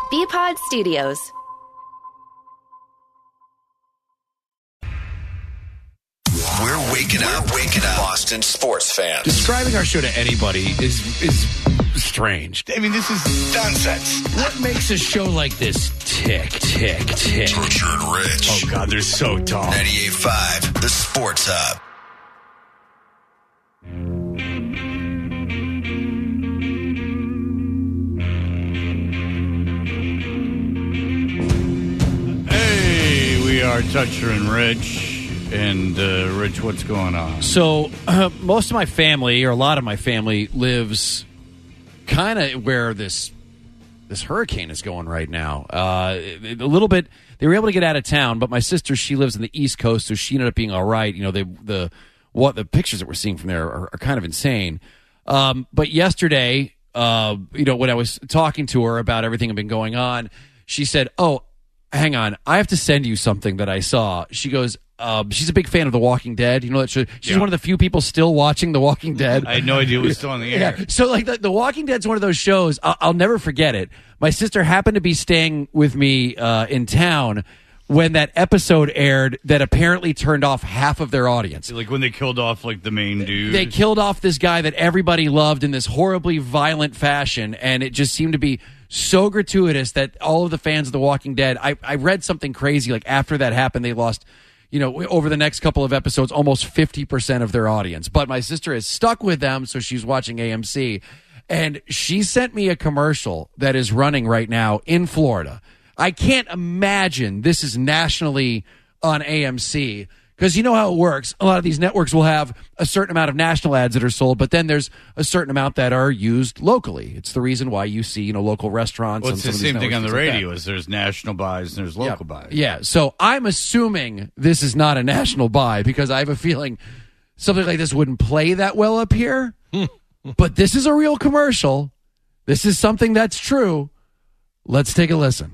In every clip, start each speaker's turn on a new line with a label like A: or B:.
A: BPod Studios.
B: We're waking up, Boston sports fans.
C: Describing our show to anybody is strange. I mean, this is
B: Nonsense.
C: what makes a show like this tick.
B: Butcher and Rich.
C: Oh, God, they're so tall.
B: 98.5, the Sports Hub.
D: Hey, we are Toucher and Rich. And, Rich, what's going on?
C: So, most of my family, or a lot of my family, lives kind of where this hurricane is going right now. A little bit, they were able to get out of town, but my sister, she lives in the East Coast, so she ended up being all right. You know, the pictures that we're seeing from there are kind of insane. But yesterday, you know, when I was talking to her about everything that had been going on, she said, "Oh, hang on, I have to send you something that I saw." She goes, she's a big fan of The Walking Dead. You know that show? She's one of the few people still watching The Walking Dead.
D: I had no idea it was still on the air.
C: Yeah. So, like, The Walking Dead's one of those shows, I'll never forget it. My sister happened to be staying with me in town when that episode aired that apparently turned off half of their audience.
D: Like when they killed off, like, the main dude.
C: They killed off this guy that everybody loved in this horribly violent fashion, and it just seemed to be so gratuitous that all of the fans of The Walking Dead, I read something crazy, like after that happened, they lost, you know, over the next couple of episodes, almost 50% of their audience. But my sister is stuck with them, so she's watching AMC. And she sent me a commercial that is running right now in Florida. I can't imagine this is nationally on AMC, because you know how it works. A lot of these networks will have a certain amount of national ads that are sold, but then there's a certain amount that are used locally. It's the reason why you see, you know, local restaurants.
D: Well, it's the same thing on the radio. Is there's national buys and there's local buys.
C: Yeah, so I'm assuming this is not a national buy, because I have a feeling something like this wouldn't play that well up here. But this is a real commercial. This is something that's true. Let's take a listen.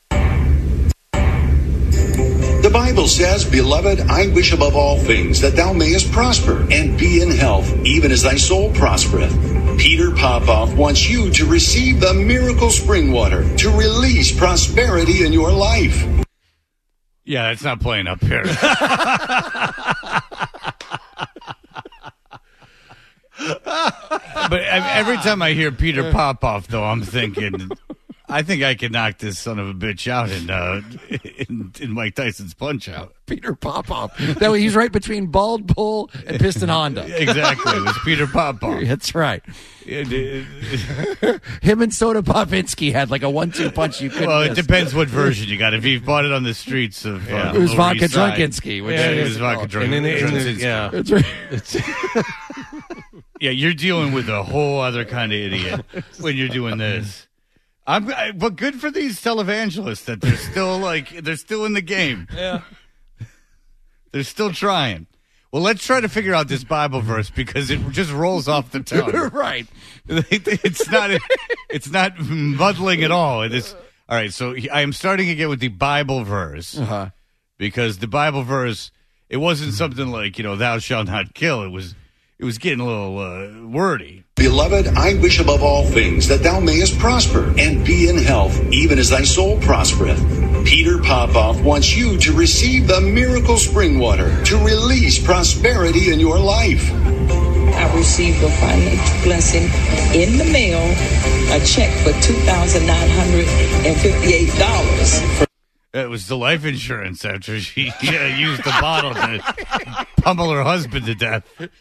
E: The Bible says, "Beloved, I wish above all things that thou mayest prosper and be in health, even as thy soul prospereth." Peter Popoff wants you to receive the miracle spring water to release prosperity in your life.
D: Yeah, it's not playing up here. But every time I hear Peter Popoff, though, I'm thinking, I think I could knock this son of a bitch out in Mike Tyson's Punch-Out.
C: Peter Popoff. That way he's right between Bald Bull and Piston Honda.
D: Exactly. It was Peter Popoff.
C: That's right. Him and Soda Popinski had like a 1-2 punch you couldn't miss.
D: It depends what version you got. If you bought it on the streets of
C: it was Vodka Drunkinski.
D: It was Vodka Drunkinski.
F: Yeah.
C: That's right.
D: Yeah, you're dealing with a whole other kind of idiot when you're doing this. But good for these televangelists that they're still in the game.
F: Yeah.
D: They're still trying. Well, let's try to figure out this Bible verse, because it just rolls off the tongue.
C: Right.
D: It's not muddling at all. It is. All right, so I am starting again with the Bible verse, because the Bible verse, it wasn't something like, you know, thou shalt not kill. It was getting a little wordy.
E: Beloved, I wish above all things that thou mayest prosper and be in health, even as thy soul prospereth. Peter Popoff wants you to receive the miracle spring water to release prosperity in your life.
G: I received a financial blessing in the mail, a check for $2,958.
D: It was the life insurance after she used the bottle to pummel her husband to death.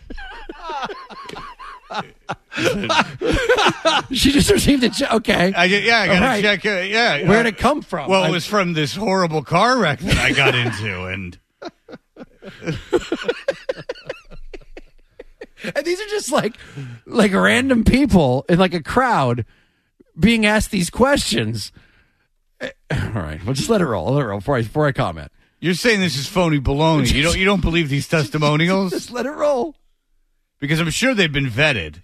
C: She just received a check. Okay.
D: I got a check.
C: Where'd it come from?
D: Well, it was from this horrible car wreck that I got into, and
C: these are just like random people in like a crowd being asked these questions. All right, well, just let it roll. Before I comment.
D: You're saying this is phony baloney. You don't believe these testimonials?
C: Just let it roll.
D: Because I'm sure they've been vetted.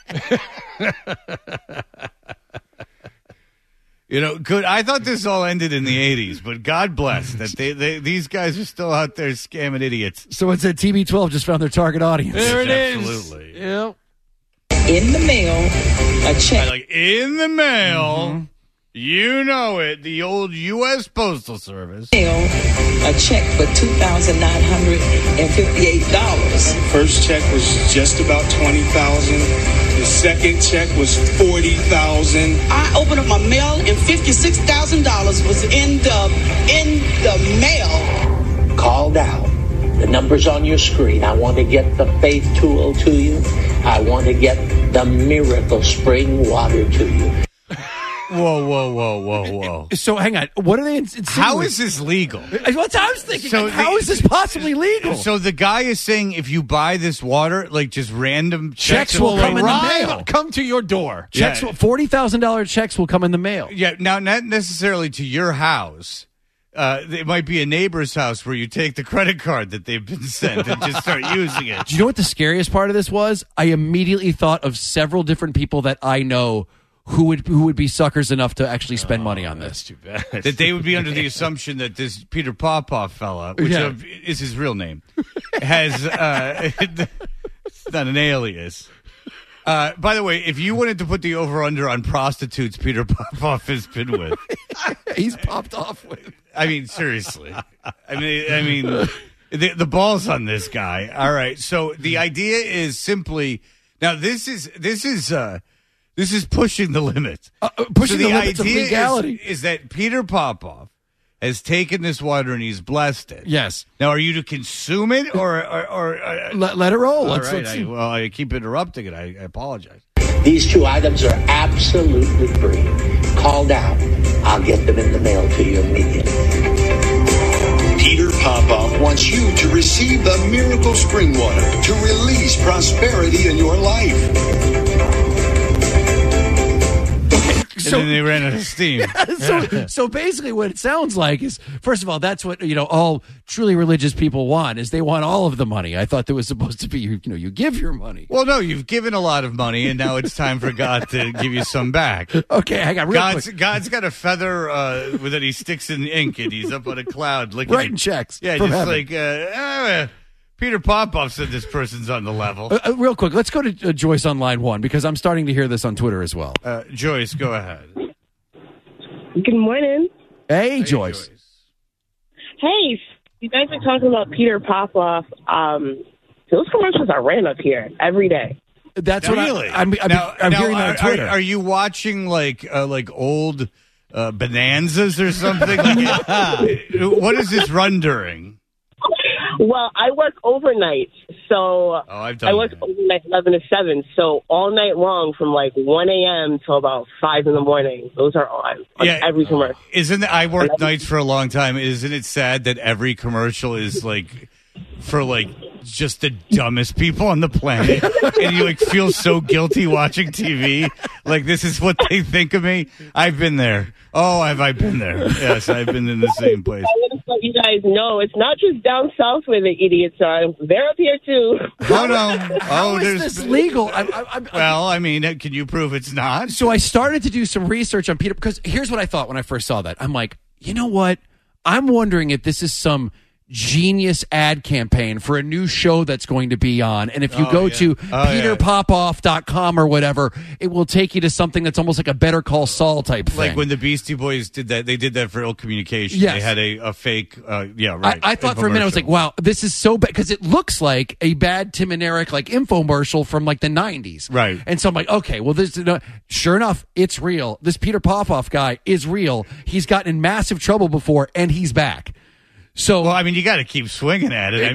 D: You know, good. I thought this all ended in the 80s, but God bless that these guys are still out there scamming idiots.
C: So it's that TB12 just found their target audience.
F: There it is.
D: Absolutely.
C: Yep.
G: In the mail, a check.
D: In the mail. Mm-hmm. You know it. The old U.S. Postal Service.
G: Mail a check for $2,958.
A: First check was just about $20,000. The second check was $40,000.
F: I opened up my mail and $56,000 was in the mail.
H: Called out. The number's on your screen. I want to get the faith tool to you. I want to get the miracle spring water to you.
D: Whoa.
C: So hang on. What are they insinuating?
D: How is this legal?
C: That's what I was thinking.
D: So
C: how is this possibly legal?
D: So the guy is saying if you buy this water, like just random
C: Checks will come in the mail.
I: Come to your door.
C: Checks,
D: Yeah.
C: $40,000 checks will come in the mail.
D: Yeah, now not necessarily to your house. It might be a neighbor's house where you take the credit card that they've been sent and just start using it.
C: Do you know what the scariest part of this was? I immediately thought of several different people that I know who would be suckers enough to actually spend money on this.
I: Too bad.
D: That they would be under the assumption that this Peter Popoff fella, which
C: Yeah.
D: is his real name, has it's not an alias. By the way, if you wanted to put the over-under on prostitutes Peter Popoff has been with,
C: He's popped off with.
D: I mean, seriously. I mean, the balls on this guy. All right. So the idea is simply now. This is pushing the limit.
C: Pushing
D: So
C: the limits of
D: idea
C: legality.
D: is that Peter Popoff has taken this water and he's blessed it.
C: Yes.
D: Now, are you to consume it or
C: Let it roll.
D: all
C: Let's
D: right.
C: see.
D: I keep interrupting it. I apologize.
H: These two items are absolutely free. Call down. I'll get them in the mail to you immediately.
E: Peter Popoff wants you to receive the miracle spring water to release prosperity in your life.
D: And then they ran out of steam.
C: So basically what it sounds like is, first of all, that's what, all truly religious people want, is they want all of the money. I thought there was supposed to be, you give your money.
D: Well, no, you've given a lot of money, and now it's time for God to give you some back.
C: Okay, hang on real quick.
D: God's got a feather that he sticks in ink, and he's up on a cloud
C: Writing checks.
D: Yeah,
C: from
D: just
C: heaven.
D: like Peter Popoff said this person's on the level.
C: Real quick, let's go to Joyce on line one, because I'm starting to hear this on Twitter as well.
D: Joyce, go ahead.
J: Good morning.
C: Hey, Joyce.
J: Hey, you guys are talking about Peter Popoff. Those commercials are ran up here every day.
C: That's
D: Really?
C: what I'm hearing that on Twitter.
D: Are you watching like old bonanzas or something? What does this run during?
J: Well, I work overnight, so
D: I've done
J: I work
D: that.
J: overnight 11 to 7, so all night long from like 1 a.m. till about 5 in the morning. Those are on every commercial.
D: I worked nights for a long time. Isn't it sad that every commercial is for just the dumbest people on the planet, and you feel so guilty watching TV? Like, this is what they think of me. I've been there. Oh, have I been there? Yes, I've been in the same place.
J: I want to let you guys know it's not just down south where the idiots are. They're up here too.
D: Oh no!
C: How is this legal?
D: Well, I mean, can you prove it's not?
C: So I started to do some research on Peter, because here's what I thought when I first saw that. I'm like, you know what? I'm wondering if this is some genius ad campaign for a new show that's going to be on. And if you go to peterpopoff.com or whatever, it will take you to something that's almost like a Better Call Saul type thing.
D: Like when the Beastie Boys did that, they did that for ill communication.
C: Yes.
D: They had a fake, right.
C: I thought for a minute, I was like, wow, this is so bad, because it looks like a bad Tim and Eric infomercial from the 90s.
D: Right.
C: And so I'm like, okay, well, this, sure enough, it's real. This Peter Popoff guy is real. He's gotten in massive trouble before, and he's back. So,
D: well, I mean, you got to keep swinging at it.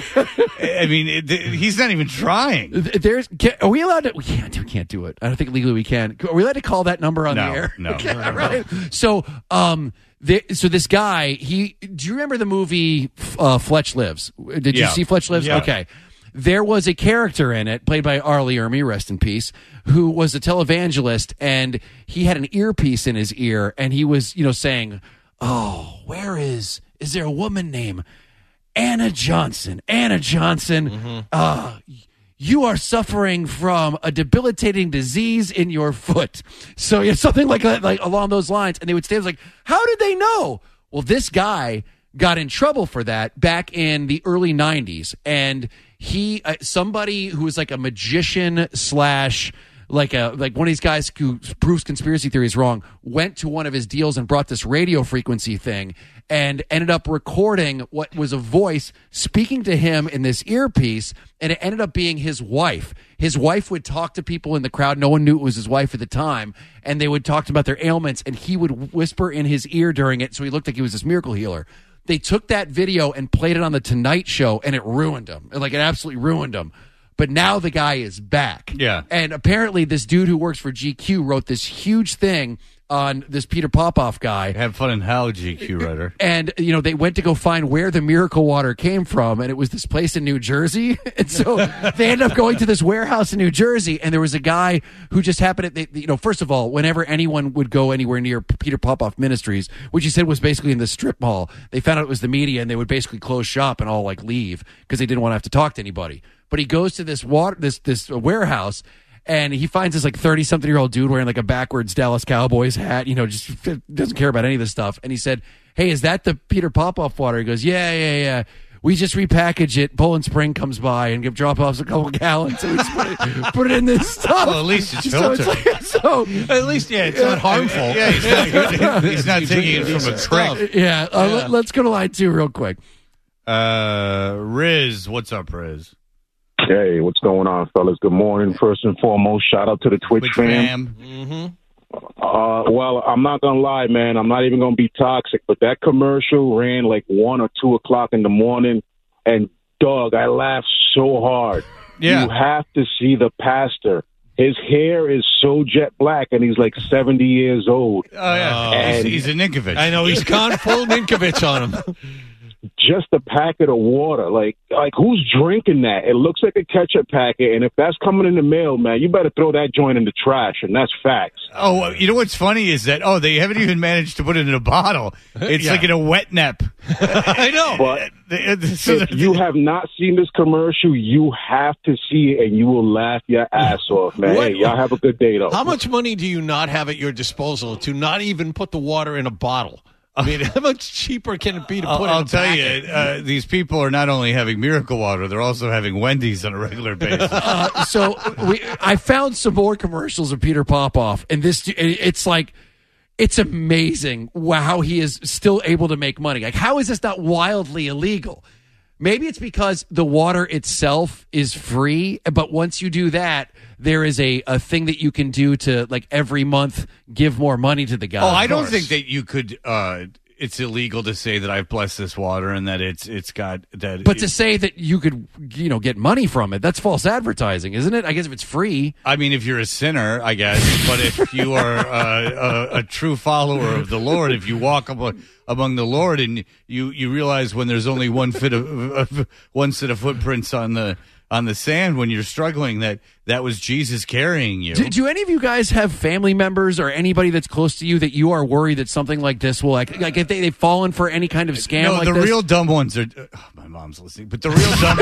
D: He's not even trying.
C: Are we allowed to? We can't do it. I don't think legally we can. Are we allowed to call that number on the air?
D: No.
C: Right. So, so this guy, do you remember the movie Fletch Lives? Did you see Fletch Lives?
D: Yeah.
C: Okay. There was a character in it, played by Arlie Ermy, rest in peace, who was a televangelist, and he had an earpiece in his ear, and he was, saying, "Oh, is there a woman named Anna Johnson? Anna Johnson, you are suffering from a debilitating disease in your foot." So something like along those lines. And they would say, how did they know? Well, this guy got in trouble for that back in the early 90s. And he, somebody who was like a magician / like one of these guys who proves conspiracy theories wrong, went to one of his deals and brought this radio frequency thing and ended up recording what was a voice speaking to him in this earpiece, and it ended up being his wife. His wife would talk to people in the crowd. No one knew it was his wife at the time, and they would talk about their ailments, and he would whisper in his ear during it, so he looked like he was this miracle healer. They took that video and played it on the Tonight Show, and it ruined him. Like, it absolutely ruined him. But now the guy is back.
D: Yeah.
C: And apparently this dude who works for GQ wrote this huge thing on this Peter Popoff guy.
D: Have fun in hell, GQ writer.
C: And, they went to go find where the miracle water came from, and it was this place in New Jersey. And so they ended up going to this warehouse in New Jersey, and there was a guy who just happened to, first of all, whenever anyone would go anywhere near Peter Popoff Ministries, which he said was basically in the strip mall, they found out it was the media, and they would basically close shop and all, leave because they didn't want to have to talk to anybody. But he goes to this warehouse, and he finds this 30-something-year-old dude wearing a backwards Dallas Cowboys hat, just doesn't care about any of this stuff. And he said, "Hey, is that the Peter Popoff water?" He goes, Yeah. We just repackage it. Poland Spring comes by and drop off a couple gallons, and we just put it in this stuff.
D: Well, at least it's filtered.
I: At least, it's not harmful.
D: Yeah, he's not taking it from a creek.
C: Yeah, let's go to line 2 real quick.
D: Riz, what's up, Riz?
K: Hey, what's going on, fellas? Good morning. First and foremost, shout out to the Twitch fam.
I: Mm-hmm.
K: Well, I'm not going to lie, man. I'm not even going to be toxic, but that commercial ran 1 or 2 o'clock in the morning, and, dog, I laughed so hard.
D: Yeah.
K: You have to see the pastor. His hair is so jet black, and he's 70 years old.
D: Oh, yeah. And he's a Ninkovich.
I: I know. He's gone full Ninkovich on him.
K: Just a packet of water. Like who's drinking that? It looks like a ketchup packet, and if that's coming in the mail, man, you better throw that joint in the trash, and that's facts.
D: Oh, you know what's funny is that, they haven't even managed to put it in a bottle. It's in a wet nap.
I: I know.
K: But if you have not seen this commercial, you have to see it, and you will laugh your ass off, man. Hey, y'all have a good day, though.
I: How much money do you not have at your disposal to not even put the water in a bottle? I mean, how much cheaper can it be to put in a
D: I'll tell
I: packet?
D: you, these people are not only having miracle water, they're also having Wendy's on a regular basis.
C: I found some more commercials of Peter Popoff, and it's amazing how he is still able to make money. How is this not wildly illegal? Maybe it's because the water itself is free, but once you do that, there is a thing that you can do to every month give more money to the guy.
D: Oh, I don't think that you could. It's illegal to say that I've blessed this water and that it's got that.
C: But to say that you could, get money from it, that's false advertising, isn't it? I guess if it's free.
D: I mean, if you're a sinner, I guess. But if you are a true follower of the Lord, if you walk among the Lord and you realize when there's only one set of footprints on the sand when you're struggling, that was Jesus carrying you.
C: Do any of you guys have family members or anybody that's close to you that you are worried that something like this will if they've fallen for any kind of scam
D: no,
C: like
D: the
C: this?
D: real dumb ones are my mom's listening, but the real dumb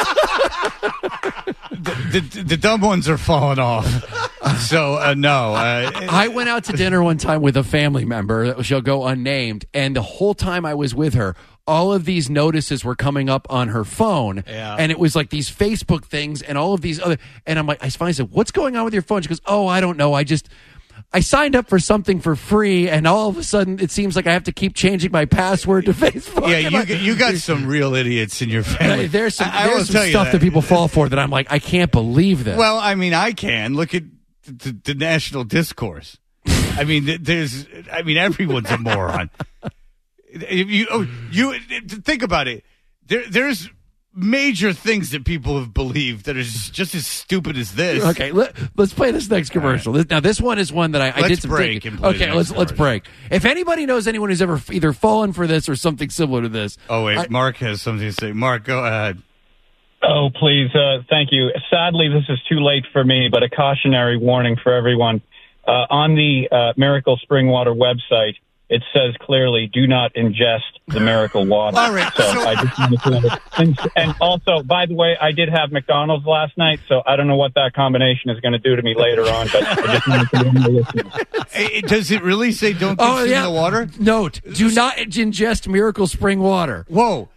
D: the dumb ones are falling off. So no.
C: I went out to dinner one time with a family member that shall go unnamed, and the whole time I was with her, all of these notices were coming up on her phone, and it was these Facebook things and all of these other. And I'm I finally said, "What's going on with your phone?" She goes, "Oh, I don't know. I signed up for something for free, and all of a sudden it seems like I have to keep changing my password to Facebook."
D: Yeah, you got some real idiots in your family.
C: There's some stuff that people fall for that I'm I can't believe this.
D: Well, I mean, I can look at the national discourse. I mean, everyone's a moron. If you think about it, there's major things that people have believed that are just as stupid as this.
C: Okay, let's play this next commercial.
D: Right.
C: Now, this one is one that I did some
D: break
C: thinking.
D: and play
C: Okay, let's break. If anybody knows anyone who's ever either fallen for this or something similar to this.
D: Oh wait, Mark has something to say. Mark, go ahead.
L: Oh, please, thank you. Sadly, this is too late for me, but a cautionary warning for everyone. On the Miracle Spring Water website, it says clearly, do not ingest the miracle water.
D: All right.
L: So I just wanted to, and also, by the way, I did have McDonald's last night, so I don't know what that combination is going to do to me later on, but I just wanted to warn the listeners.
D: Does it really say don't consume the water?
C: Note, do not ingest Miracle Spring Water.
D: Whoa.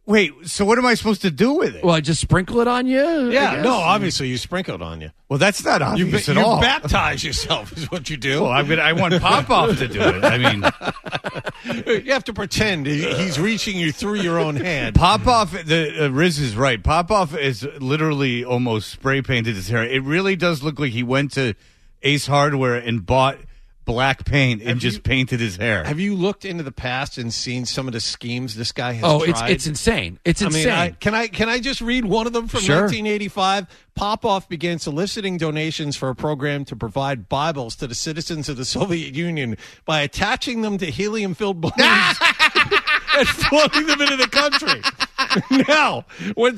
D: Wait, so what am I supposed to do with it?
C: Well, I just sprinkle it on you? I
I: Yeah,
C: guess?
I: no, obviously you sprinkle it on you.
D: Well, that's not obvious at
I: you
D: all.
I: baptize yourself is what you do.
D: Well, I want Popoff to do it. I mean,
I: You have to pretend he's reaching you through your own hand.
D: Popoff, Riz is right. Popoff is literally almost spray painted his hair. It really does look like he went to Ace Hardware and bought black paint and just painted his hair.
I: Have you looked into the past and seen some of the schemes this guy has tried?
C: It's insane. It's insane.
I: I mean, can I just read one of them from
C: Sure.
I: 1985? Popoff began soliciting donations for a program to provide Bibles to the citizens of the Soviet Union by attaching them to helium-filled balloons and floating them into the country. Now, when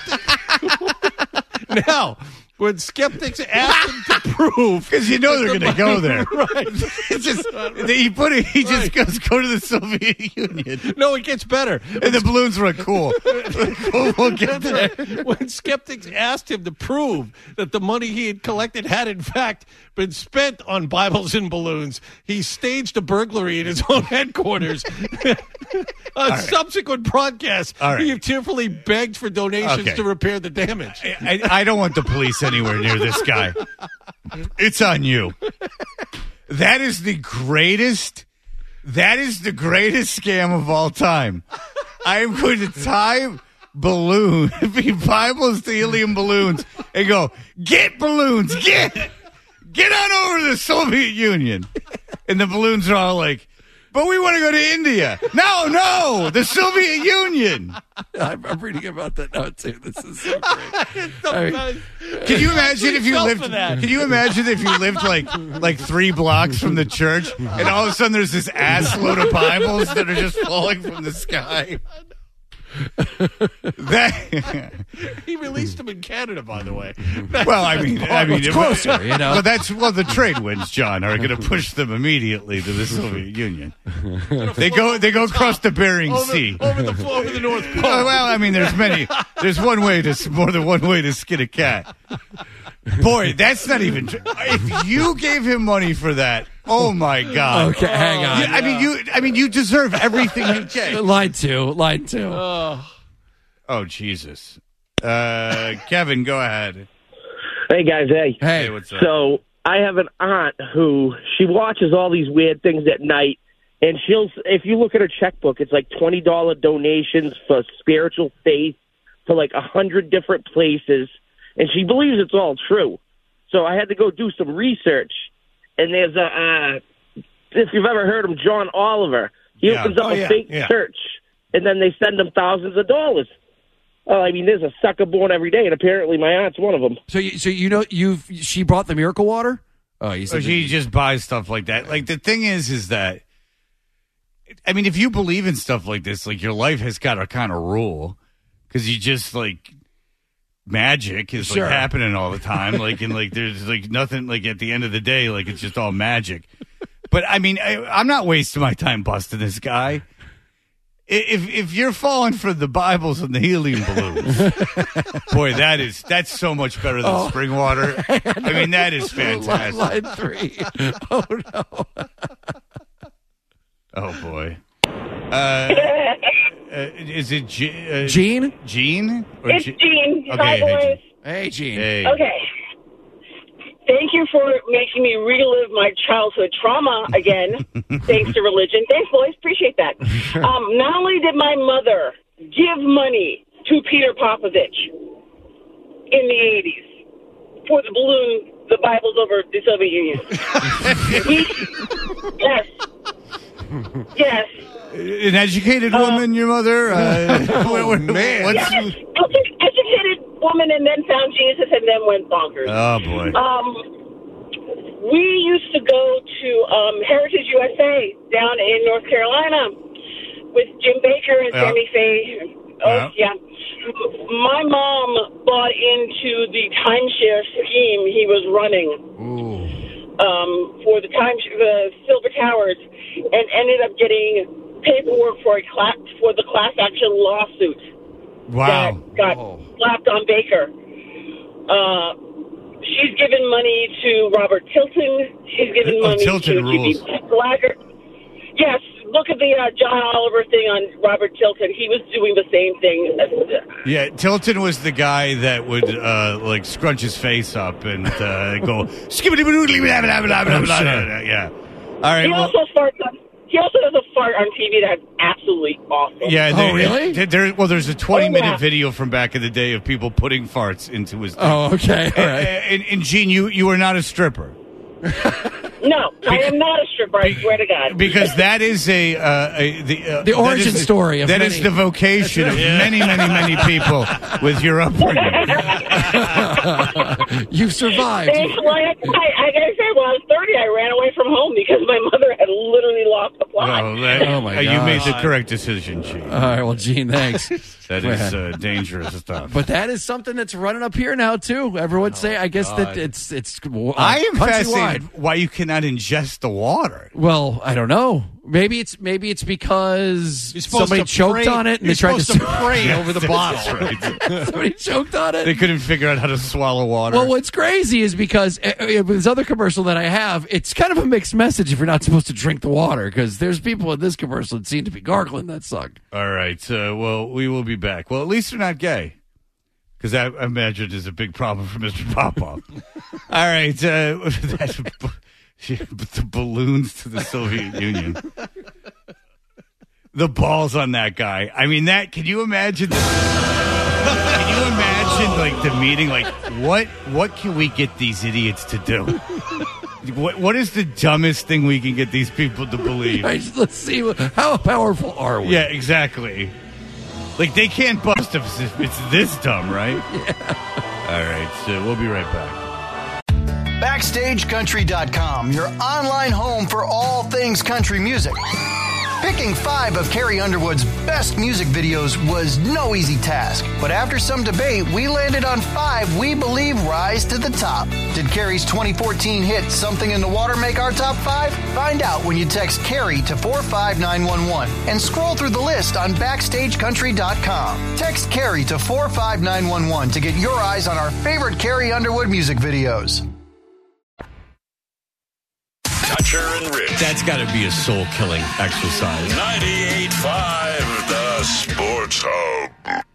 I: skeptics asked him to prove,
D: because you know they're going to go there.
I: Right.
D: It's just he just goes go to the Soviet Union.
I: No, it gets better.
D: And the balloons were cool. We'll get there.
I: When skeptics asked him to prove that the money he had collected had in fact been spent on Bibles and balloons, he staged a burglary in his own headquarters. On subsequent broadcasts, he tearfully begged for donations to repair the damage.
D: I don't want the police anywhere near this guy. It's on you. That is the greatest scam of all time. I am going to tie Bibles to helium balloons and go, get balloons, get on over to the Soviet Union. And the balloons are all like, but we want to go to India. No, the Soviet Union.
C: I'm reading about that now too. This is so great.
D: Can you imagine if you lived? Can you imagine if you lived like 3 blocks from the church, and all of a sudden there's this ass load of Bibles that are just falling from the sky?
I: He released them in Canada, by the way.
D: Well, I mean,
C: it's closer, you know.
D: Well, the trade winds, John, are going to push them immediately to the Soviet Union. They go across the Bering Sea
I: over the North Pole.
D: Well, I mean, there's more than one way to skin a cat. Boy, that's not even true. If you gave him money for that, oh my God.
C: Okay, hang on.
D: I mean, you deserve everything you get.
C: Line two.
D: Oh, Jesus. Kevin, go ahead.
M: Hey, guys.
D: Hey, what's up?
M: So I have an aunt who she watches all these weird things at night, and if you look at her checkbook, it's like $20 donations for spiritual faith for like 100 different places, and she believes it's all true. So I had to go do some research, and there's if you've ever heard of John Oliver, he opens up a fake church, and then they send him thousands of dollars. Oh, I mean, there's a sucker born every day, and apparently my aunt's one of them.
C: So she brought the miracle water? Oh,
D: she just buys stuff like that. Like, the thing is that, I mean, if you believe in stuff like this, like, your life has got to kind of rule, because you just, like, magic is like happening all the time. Like, and like, there's like nothing, like, at the end of the day, like, it's just all magic. But I mean, I'm not wasting my time busting this guy. If you're falling for the Bibles and the helium balloons, boy, that's so much better than spring water. I mean, that is fantastic.
C: Line 3. Oh no.
D: Oh boy. Is it
C: Gene?
D: Gene?
N: It's Gene.
D: Okay,
N: Hi, boys.
C: Hey, Gene.
D: Hey.
N: Okay. Thank you for making me relive my childhood trauma again, thanks to religion. Thanks, boys. Appreciate that. Not only did my mother give money to Peter Popovich in the 80s for the balloon, the Bibles over the Soviet Union. Yes.
D: An educated woman, your mother?
N: Man. Yes. Educated woman, and then found Jesus, and then went bonkers.
D: Oh, boy.
N: We used to go to Heritage USA down in North Carolina with Jim Baker and Sammy Faye. My mom bought into the timeshare scheme he was running for the Silver Towers, and ended up getting paperwork for the class action lawsuit.
D: Wow.
N: That got slapped on Baker. She's given money to Robert Tilton. She's given money to G.B. Blackard. Yes, look at the John Oliver thing on Robert Tilton. He was doing the same thing.
D: Yeah, Tilton was the guy that would like scrunch his face up and go skibbity boodly blah blah blah blah blah. Yeah. All right.
N: He also does a fart on TV that's absolutely awful.
D: Yeah.
C: Really?
D: There's a 20-minute video from back in the day of people putting farts into his.
C: Oh, okay. All right.
D: And Gene, you are not a stripper.
N: No, I am not a stripper. I swear to God.
D: Because that is
C: the origin story of
D: that
C: many.
D: is the vocation of many people with your upbringing.
C: You've survived.
N: Thanks, I gotta say, when I was 30, I ran away from home because my mother had literally lost the plot.
C: Oh my
D: You made
C: gosh.
D: the correct decision, Gene.
C: All right, well, Gene, thanks.
D: That is dangerous stuff.
C: But that is something that's running up here now too. Everyone say, I guess that it's.
D: I am
C: countrywide.
D: fascinated why you cannot ingest the water.
C: Well, I don't know. Maybe it's because somebody choked on it and they tried to
I: pray over the bottle.
C: Somebody choked on it.
D: They couldn't figure out how to swallow water.
C: Well, what's crazy is because with this other commercial that I have, it's kind of a mixed message if you're not supposed to drink the water, because there's people in this commercial that seem to be gargling that suck.
D: All right. Well, we will be back. Well, at least they're not gay, because I imagine is a big problem for Mr. Popoff. All right. The balloons to the Soviet Union. The balls on that guy. I mean, can you imagine can you imagine like the meeting? Like, what can we get these idiots to do? What is the dumbest thing we can get these people to believe?
C: Let's see. How powerful are we?
D: Yeah, exactly. Like, they can't bust us if it's this dumb, right?
C: Yeah.
D: All right, so we'll be right back.
O: BackstageCountry.com, your online home for all things country music. Picking 5 of Carrie Underwood's best music videos was no easy task, but after some debate, we landed on 5 we believe rise to the top. Did Carrie's 2014 hit Something in the Water make our top 5? Find out when you text Carrie to 45911 and scroll through the list on BackstageCountry.com. Text Carrie to 45911 to get your eyes on our favorite Carrie Underwood music videos.
B: Toucher and Rich.
D: That's got to be a soul-killing exercise.
B: 98.5 The Sports Hub.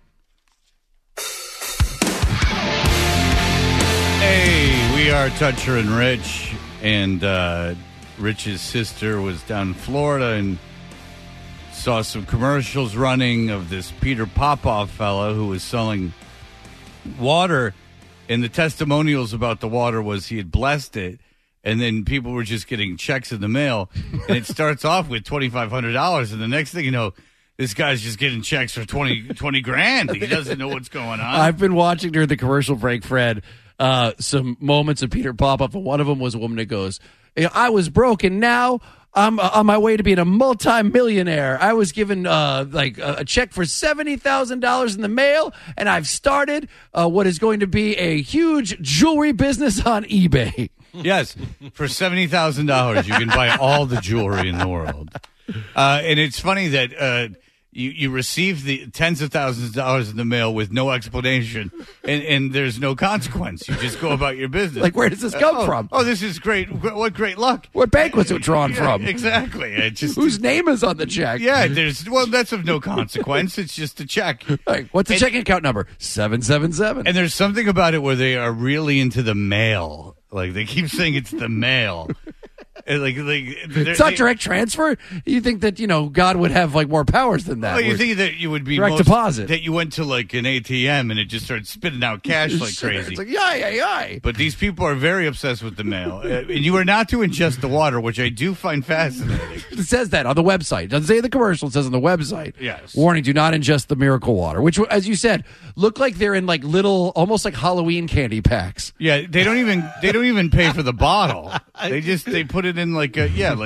D: Hey, we are Toucher and Rich, and Rich's sister was down in Florida and saw some commercials running of this Peter Popoff fella who was selling water, and the testimonials about the water was he had blessed it. And then people were just getting checks in the mail. And it starts off with $2,500. And the next thing you know, this guy's just getting checks for 20 grand. He doesn't know what's going on.
C: I've been watching during the commercial break, Fred, some moments of Peter Popoff. And one of them was a woman that goes, I was broke and now I'm on my way to being a multi-millionaire. I was given a check for $70,000 in the mail. And I've started what is going to be a huge jewelry business on eBay.
D: Yes, for $70,000, you can buy all the jewelry in the world. And it's funny that you receive the tens of thousands of dollars in the mail with no explanation, and there's no consequence. You just go about your business.
C: Like, where does this come from?
D: Oh, this is great. What great luck.
C: What bank was it drawn from?
D: Exactly.
C: Whose name is on the check?
D: Yeah, that's of no consequence. It's just a check.
C: Like, what's the checking account number? 777.
D: And there's something about it where they are really into the mail. Like, they keep saying it's the mail.
C: It's not direct transfer. You think that God would have more powers than that?
D: Well, you think that you would be
C: direct deposit.
D: That you went to an ATM and it just started spitting out cash like crazy.
C: It's like yay.
D: But these people are very obsessed with the mail, and you are not to ingest the water, which I do find fascinating.
C: It says that on the website. It doesn't say in the commercial. It says on the website.
D: Yes.
C: Warning: do not ingest the miracle water, which, as you said, look like they're in little, almost like Halloween candy packs.
D: Yeah, they don't even pay for the bottle. They put it in like a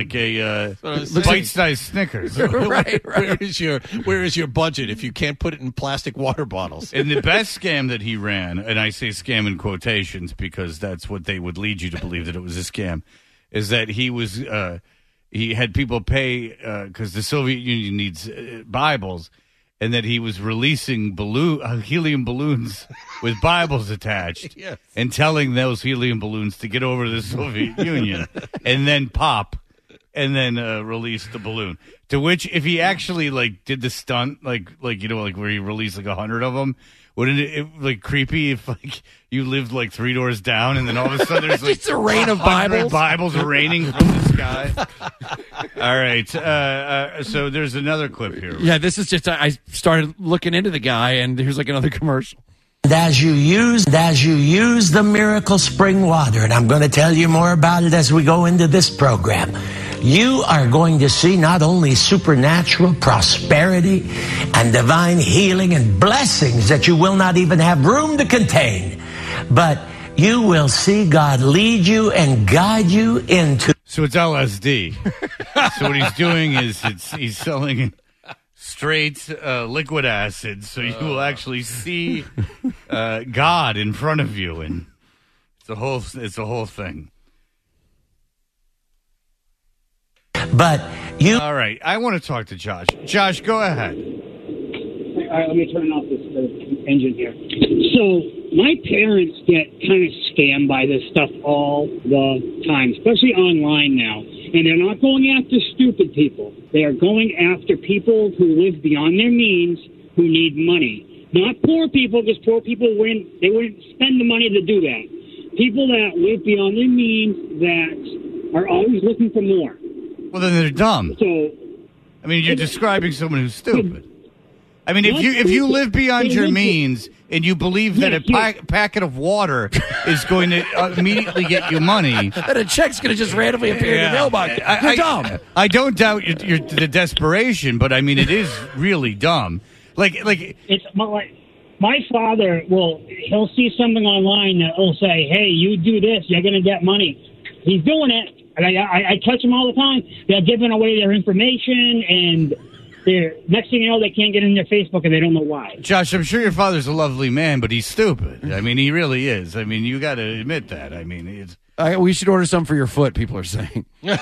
D: bite-sized Snickers.
C: right.
I: Where is your budget if you can't put it in plastic water bottles?
D: And the best scam that he ran, and I say scam in quotations because that's what they would lead you to believe that it was a scam, is that he had people pay because the Soviet Union needs Bibles, and that he was releasing helium balloons with Bibles attached,
I: yes,
D: and telling those helium balloons to get over to the Soviet Union and then pop. and then released the balloon. To which, if he actually like did the stunt, like where he released like 100 of them, wouldn't it like creepy if like you lived like 3 doors down and then all of a sudden there's like
C: just a rain of Bibles.
D: Bibles raining from the sky. All right, so there's another clip here.
C: Yeah, this is just I started looking into the guy, and here's like another commercial.
P: As you use the Miracle Spring Water, and I'm going to tell you more about it as we go into this program, you are going to see not only supernatural prosperity and divine healing and blessings that you will not even have room to contain, but you will see God lead you and guide you into...
D: So it's LSD. So what he's doing is he's selling straight liquid acid, so you will actually see God in front of you, and it's a whole thing.
P: But you...
D: All right, I want to talk to Josh. Josh, go ahead.
Q: All right, let me turn off this engine here. So my parents get kind of scammed by this stuff all the time, especially online now. And they're not going after stupid people. They are going after people who live beyond their means, who need money. Not poor people, because poor people wouldn't spend the money to do that. People that live beyond their means, that are always looking for more.
D: Well, then they're dumb.
Q: So,
D: I mean, you're describing someone who's stupid. I mean, if you live beyond your means and you believe that a packet of water is going to immediately get you money,
C: that a check's going to just randomly appear in your mailbox, you're dumb.
D: I don't doubt the desperation, but I mean, it is really dumb. Like
Q: it's my father he'll see something online that will say, "Hey, you do this, you're going to get money." He's doing it. And I catch them all the time. They're giving away their information, and next thing you know, they can't get in their Facebook, and they don't know why.
D: Josh, I'm sure your father's a lovely man, but he's stupid. I mean, he really is. I mean, you got to admit that. I mean, it's...
C: we should order some for your foot, people are saying.
D: My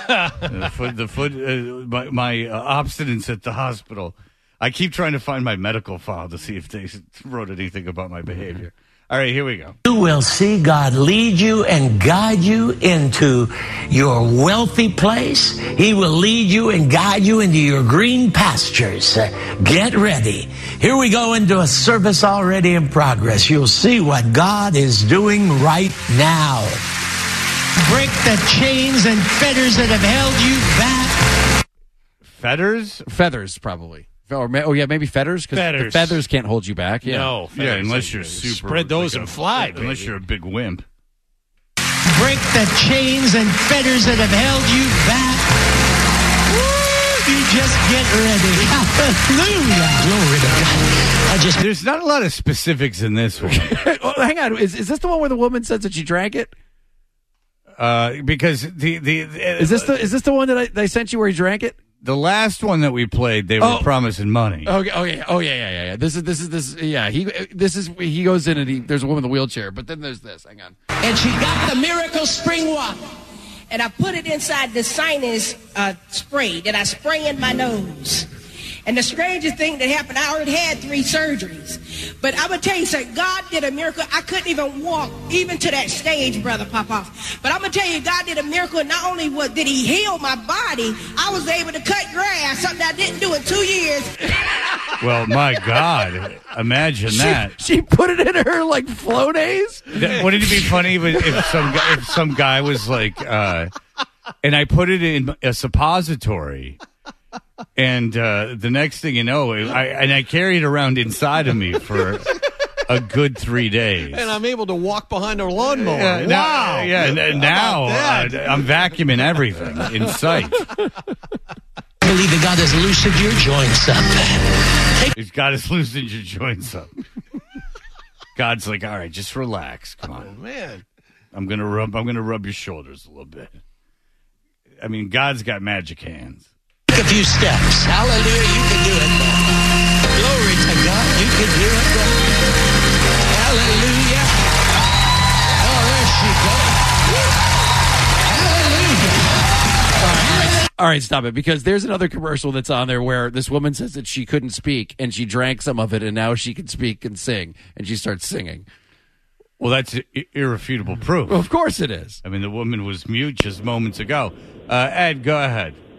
D: obstinance at the hospital. I keep trying to find my medical file to see if they wrote anything about my behavior. All right, here we go.
P: You will see God lead you and guide you into your wealthy place. He will lead you and guide you into your green pastures. Get ready. Here we go into a service already in progress. You'll see what God is doing right now. Break the chains and fetters that have held you back.
D: Fetters?
C: Feathers, probably. Maybe feathers, because the feathers can't hold you back. Yeah.
I: No,
D: unless you're super
I: spread those and fly.
D: Yeah, unless you're a big wimp.
P: Break the chains and fetters that have held you back. Woo, you just get ready. Hallelujah. Glory to God.
D: There's not a lot of specifics in this one.
C: Hang on, is this the one where the woman says that she drank it?
D: Because
C: is this the one that I sent you where he drank it?
D: The last one that we played, they were promising money.
C: Yeah. This is he goes in and there's a woman in the wheelchair, but then there's this. Hang on.
R: And she got the Miracle Spring Water, and I put it inside the sinus spray that I spray in my nose. And the strangest thing that happened, I already had 3 surgeries. But I would tell you, sir, God did a miracle. I couldn't even walk, even to that stage, Brother Popoff. But I'm going to tell you, God did a miracle. Not only did he heal my body, I was able to cut grass, something I didn't do in 2 years.
D: Well, my God. Imagine that.
C: She put it in her, like, Flonase?
D: Wouldn't it be funny if some guy was like, and I put it in a suppository, and the next thing you know, I carry it around inside of me for a good 3 days.
I: And I'm able to walk behind a lawnmower.
D: Now I'm vacuuming everything in sight.
P: I believe that God has loosened your joints up.
D: He's got us loosened your joints up. God's like, all right, just relax. Come on.
I: Oh, man.
D: I'm gonna rub your shoulders a little bit. I mean, God's got magic hands.
P: Take a few steps. Hallelujah, you can do it. Glory to God, you can do it. Hallelujah. Oh, there she goes. Hallelujah.
C: All right, stop it, because there's another commercial that's on there where this woman says that she couldn't speak, and she drank some of it, and now she can speak and sing, and she starts singing.
D: Well, that's irrefutable proof.
C: Well, of course it is.
D: I mean, the woman was mute just moments ago. Ed, go ahead.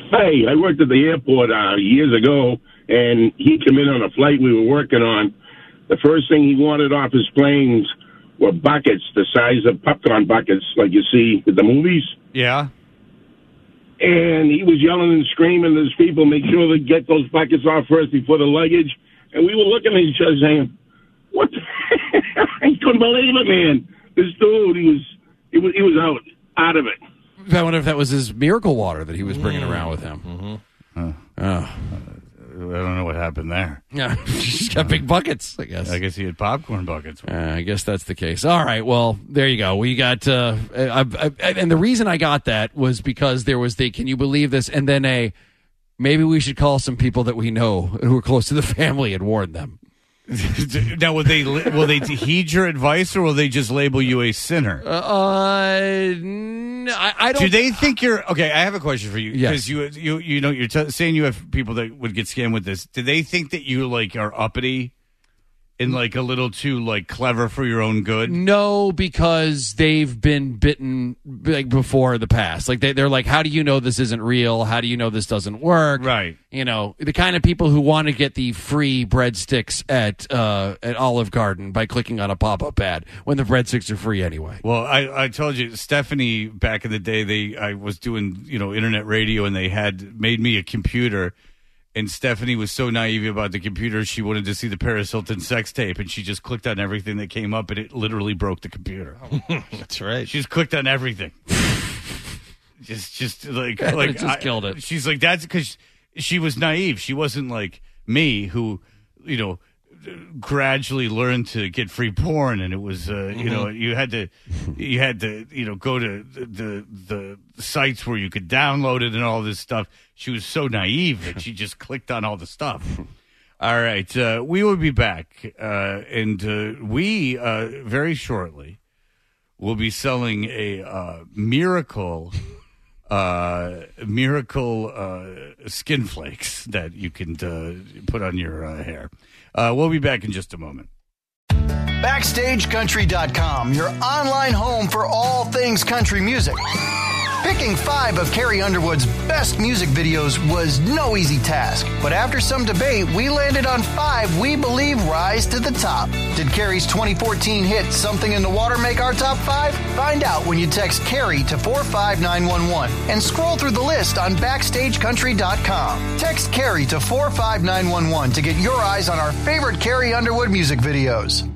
S: Hey, I worked at the airport years ago, and he came in on a flight we were working on. The first thing he wanted off his planes were buckets the size of popcorn buckets like you see at the movies.
D: Yeah.
S: And he was yelling and screaming to his people, make sure they get those buckets off first before the luggage. And we were looking at each other saying, what the I couldn't believe it, man. This dude, he was out of it.
C: I wonder if that was his miracle water that he was bringing around with him.
D: I don't know what happened there.
C: Yeah, he's got big buckets, I guess.
D: I guess he had popcorn buckets.
C: I guess that's the case. All right, well, there you go. We got, and the reason I got that was because there was the, can you believe this? And then maybe we should call some people that we know who are close to the family and warn them.
D: Now, will they heed your advice, or will they just label you a sinner?
C: I don't.
D: Do they think you're okay? I have a question for you.
C: Yes.
D: Because you're saying you have people that would get scammed with this. Do they think that you are uppity and a little too clever for your own good?
C: No, because they've been bitten before in the past. They're like, how do you know this isn't real? How do you know this doesn't work?
D: Right.
C: The kind of people who want to get the free breadsticks at Olive Garden by clicking on a pop-up ad when the breadsticks are free anyway.
D: Well, I told you, Stephanie, back in the day, I was doing internet radio, and they had made me a computer. And Stephanie was so naive about the computer, she wanted to see the Paris Hilton sex tape, and she just clicked on everything that came up, and it literally broke the computer.
I: That's right.
D: She just clicked on everything. just
C: it just killed it.
D: She's like, that's because she was naive. She wasn't like me, who, gradually learned to get free porn, and it was, you had to, go to the sites where you could download it and all this stuff. She was so naive that she just clicked on all the stuff. All right, we will be back, and we very shortly will be selling a miracle skin flakes that you can put on your hair. We'll be back in just a moment.
O: BackstageCountry.com, your online home for all things country music. Picking 5 of Carrie Underwood's best music videos was no easy task, but after some debate, we landed on 5 we believe rise to the top. Did Carrie's 2014 hit Something in the Water make our top 5? Find out when you text Carrie to 45911 and scroll through the list on BackstageCountry.com. Text Carrie to 45911 to get your eyes on our favorite Carrie Underwood music videos.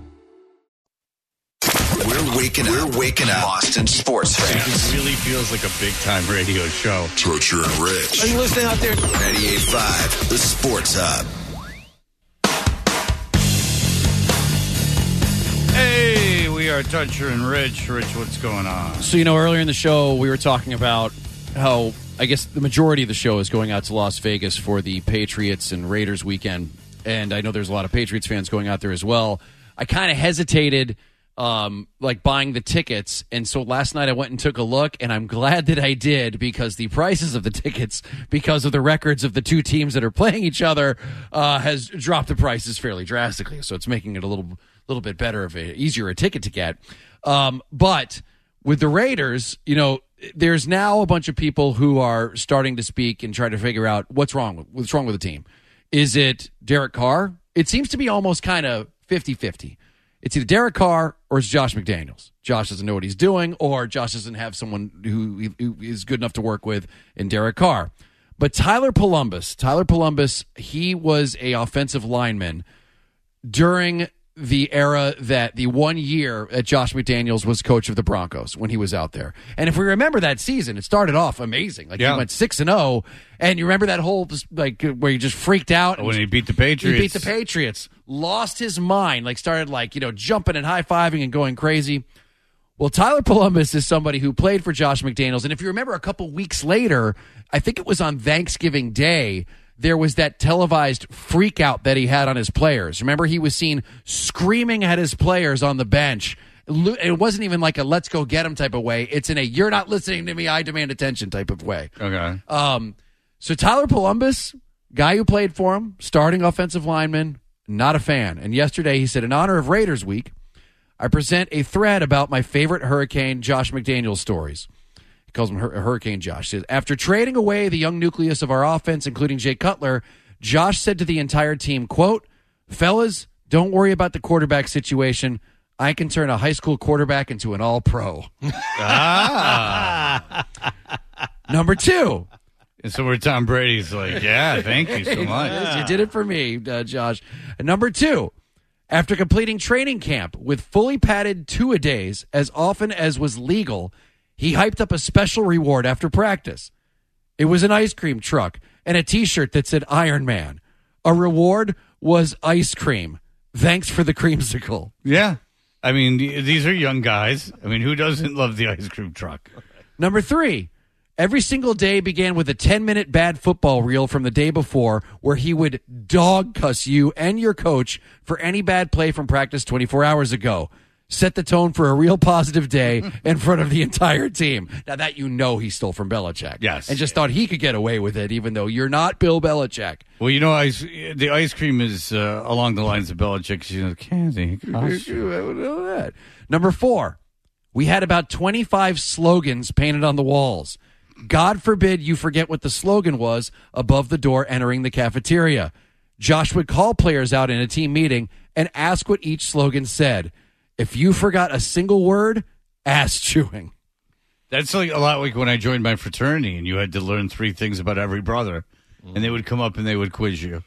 T: We're waking up Boston sports fans.
D: It really feels like a big-time radio show.
T: Toucher and Rich.
I: Are you listening out there?
T: 98.5, the Sports Hub.
D: Hey, we are Toucher and Rich. Rich, what's going on?
C: So, earlier in the show, we were talking about how, I guess, the majority of the show is going out to Las Vegas for the Patriots and Raiders weekend. And I know there's a lot of Patriots fans going out there as well. I kind of hesitated buying the tickets, and so last night I went and took a look, and I'm glad that I did, because the prices of the tickets, because of the records of the two teams that are playing each other, has dropped the prices fairly drastically. So it's making it a little bit better easier a ticket to get. But with the Raiders, there's now a bunch of people who are starting to speak and try to figure out what's wrong with the team. Is it Derek Carr? It seems to be almost kind of 50-50. It's either Derek Carr or it's Josh McDaniels. Josh doesn't know what he's doing, or Josh doesn't have someone who is good enough to work with in Derek Carr. But Tyler Polumbus, he was a offensive lineman during the era that the 1 year that Josh McDaniels was coach of the Broncos when he was out there. And if we remember that season, it started off amazing. He went 6-0, and you remember that whole where he just freaked out
D: when he beat the Patriots. Lost his mind, started jumping and high-fiving and going crazy. Well, Tyler Polumbus is somebody who played for Josh McDaniels, and if you remember a couple weeks later, I think it was on Thanksgiving Day, there was that televised freak out that he had on his players. Remember, he was seen screaming at his players on the bench. It wasn't even like a let's go get him type of way. It's in a you're not listening to me, I demand attention type of way. Okay.
C: So Tyler Polumbus, guy who played for him, starting offensive lineman, not a fan. And yesterday he said, in honor of Raiders Week, I present a thread about my favorite Hurricane Josh McDaniels stories. He calls him Hurricane Josh. He says, after trading away the young nucleus of our offense, including Jay Cutler, Josh said to the entire team, quote, fellas, don't worry about the quarterback situation. I can turn a high school quarterback into an all-pro. Number 2.
D: And so where Tom Brady's like, yeah, thank you so much.
C: Yes, you did it for me, Josh. And number 2, after completing training camp with fully padded two-a-days as often as was legal, he hyped up a special reward after practice. It was an ice cream truck and a T-shirt that said Iron Man. A reward was ice cream. Thanks for the creamsicle.
D: Yeah. I mean, these are young guys. I mean, who doesn't love the ice cream truck?
C: Number 3, every single day began with a 10-minute bad football reel from the day before where he would dog cuss you and your coach for any bad play from practice 24 hours ago. Set the tone for a real positive day in front of the entire team. Now, that he stole from Belichick.
D: Yes.
C: And just thought he could get away with it, even though you're not Bill Belichick.
D: Well, the ice cream is along the lines of Belichick's, candy. Gosh.
C: I don't know that. Number 4, we had about 25 slogans painted on the walls. God forbid you forget what the slogan was above the door entering the cafeteria. Josh would call players out in a team meeting and ask what each slogan said. If you forgot a single word, ass chewing.
D: That's like a lot like when I joined my fraternity and you had to learn 3 things about every brother. And they would come up and they would quiz you.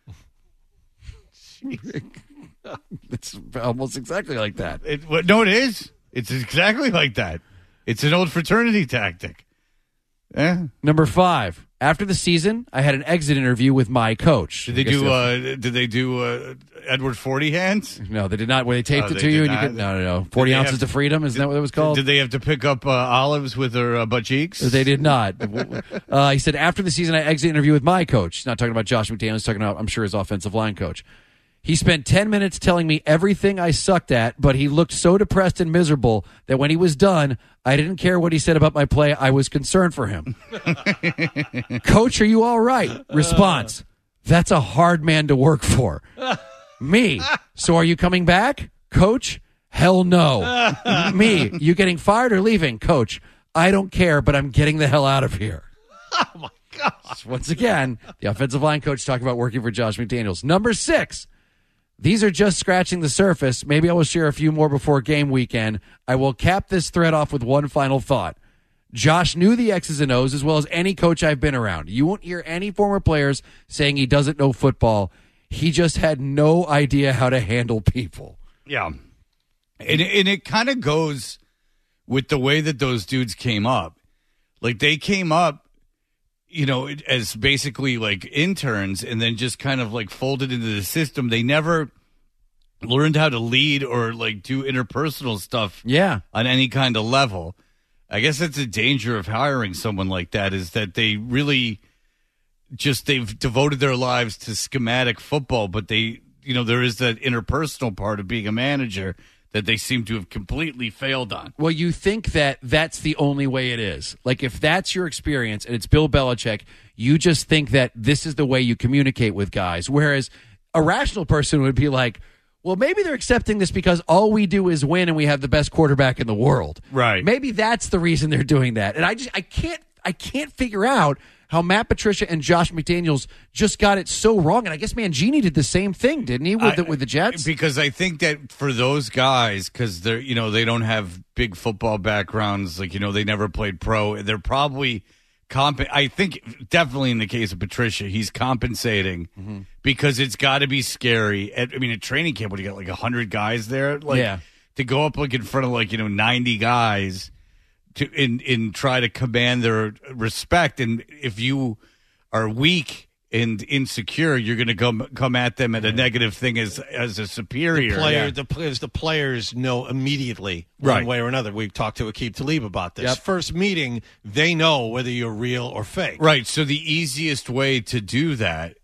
C: It's almost exactly like that.
D: No, it is. It's exactly like that. It's an old fraternity tactic. Yeah.
C: Number 5, after the season, I had an exit interview with my coach.
D: Did they do Edward 40 hands?
C: No, they did not. Where they taped it to you and you could no. 40 ounces to freedom, isn't that what it was called?
D: Did they have to pick up olives with their butt cheeks?
C: They did not. He said after the season, I exit interview with my coach. He's not talking about Josh McDaniels. He's talking about, I'm sure, his offensive line coach. He spent 10 minutes telling me everything I sucked at, but he looked so depressed and miserable that when he was done, I didn't care what he said about my play. I was concerned for him. Coach, are you all right? Response, that's a hard man to work for. Me, so are you coming back? Coach, hell no. Me, you getting fired or leaving? Coach, I don't care, but I'm getting the hell out of here.
I: Oh, my gosh.
C: Once again, the offensive line coach talking about working for Josh McDaniels. Number 6. These are just scratching the surface. Maybe I will share a few more before game weekend. I will cap this thread off with one final thought. Josh knew the X's and O's as well as any coach I've been around. You won't hear any former players saying he doesn't know football. He just had no idea how to handle people.
D: Yeah. And it kind of goes with the way that those dudes came up. Like, they came up, as basically like interns and then just kind of like folded into the system. They never learned how to lead or like do interpersonal stuff on any kind of level. I guess that's a danger of hiring someone like that, is that they really they've devoted their lives to schematic football, but they, there is that interpersonal part of being a manager that they seem to have completely failed on.
C: Well, you think that that's the only way it is. Like, if that's your experience and it's Bill Belichick, you just think that this is the way you communicate with guys. Whereas a rational person would be like, well, maybe they're accepting this because all we do is win and we have the best quarterback in the world.
D: Right.
C: Maybe that's the reason they're doing that. And I can't figure out how Matt Patricia and Josh McDaniels just got it so wrong. And I guess Mangini did the same thing, didn't he, with the Jets?
D: Because I think that for those guys, because they're, they don't have big football backgrounds, like, they never played pro, they're probably I think definitely in the case of Patricia, he's compensating because it's got to be scary. At training camp, when you got like 100 guys there, to go up like in front of 90 guys to try to command their respect, and if you are weak and insecure, you're going to come at them at a negative thing as a superior.
I: The players know immediately one way or another. We talked to Aqib Talib about this.
C: Yep.
I: First meeting, they know whether you're real or fake.
D: Right. So the easiest way to do that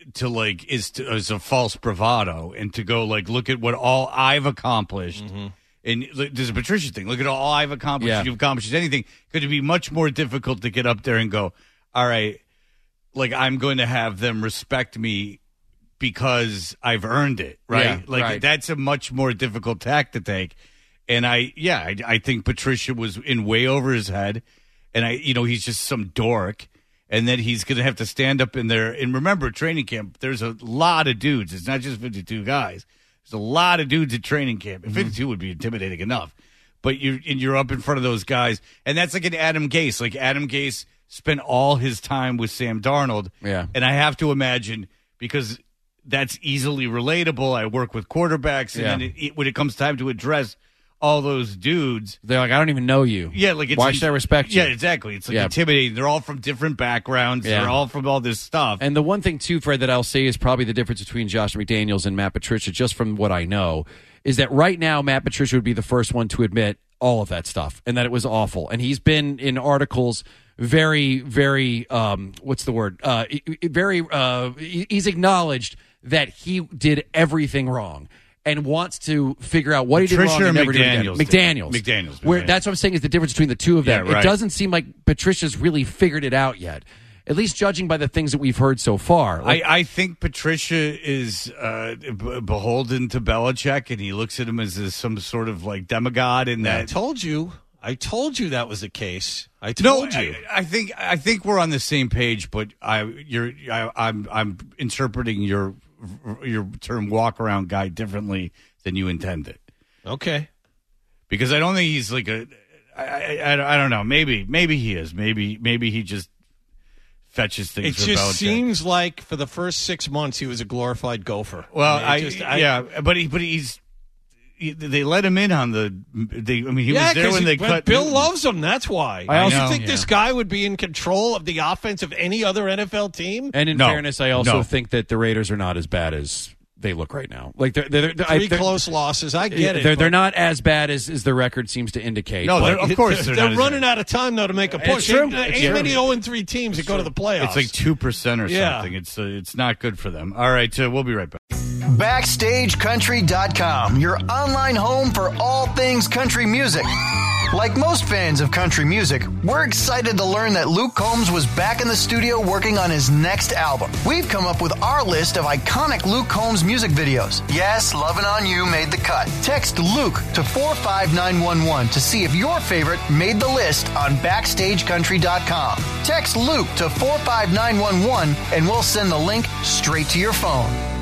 D: is a false bravado and to go look at what all I've accomplished. Mm-hmm. And there's a Patricia thing. Look at all I've accomplished. Yeah. You've accomplished anything. Could it be much more difficult to get up there and go, all right, I'm going to have them respect me because I've earned it, right?
C: Yeah,
D: that's a much more difficult tack to take. And I think Patricia was in way over his head. and he's just some dork, and then he's going to have to stand up in there. And remember, training camp, there's a lot of dudes. It's not just 52 guys. There's a lot of dudes at training camp. And 52 would be intimidating enough. But you're up in front of those guys. And that's like an Adam Gase. Like Adam Gase spent all his time with Sam Darnold.
C: Yeah.
D: And I have to imagine, because that's easily relatable, I work with quarterbacks. And then when it comes time to address all those dudes,
C: they're like, I don't even know you.
D: Yeah, like
C: why should I respect you?
D: Yeah, exactly. It's like intimidating. They're all from different backgrounds.
C: Yeah.
D: They're all from all this stuff.
C: And the one thing too, Fred, that I'll say is probably the difference between Josh McDaniels and Matt Patricia, just from what I know, is that right now Matt Patricia would be the first one to admit all of that stuff and that it was awful. And he's been in articles very, very what's the word? He's acknowledged that he did everything wrong. And wants to figure out what he did wrong and never do it again. McDaniels. Where that's what I'm saying is the difference between the two of them.
D: Yeah, right.
C: It doesn't seem like Patricia's really figured it out yet, at least judging by the things that we've heard so far.
D: I think Patricia is beholden to Belichick, and he looks at him as some sort of like demigod. In that,
I: I told you that was the case. I told you.
D: I think we're on the same page, but I'm interpreting your term walk around guy differently than you intended.
I: Okay.
D: Because I don't think he's like I don't know. Maybe he is. Maybe he just fetches things.
I: It
D: for
I: just
D: Belichick.
I: seems like for the first 6 months he was a glorified gopher.
D: Well, but they let him in on the. He was there when they cut.
I: Bill loves him. That's why.
C: I also
I: think this guy would be in control of the offense of any other NFL team.
C: And in fairness, I also think that the Raiders are not as bad as they look right now. Like they're
I: close losses. I get it.
C: They're not as bad as the record seems to indicate.
D: No, of course
I: they're running out of time though to make a push.
C: Ain't
I: many 0-3 teams that go to the playoffs.
D: It's like 2% or something. It's not good for them. All right, we'll be right back.
O: BackstageCountry.com, your online home for all things country music. Like most fans of country music, we're excited to learn that Luke Combs was back in the studio working on his next album. We've come up with our list of iconic Luke Combs music videos. Yes, Lovin' On You made the cut. Text Luke to 45911 to see if your favorite made the list on BackstageCountry.com. Text Luke to 45911 and we'll send the link straight to your phone.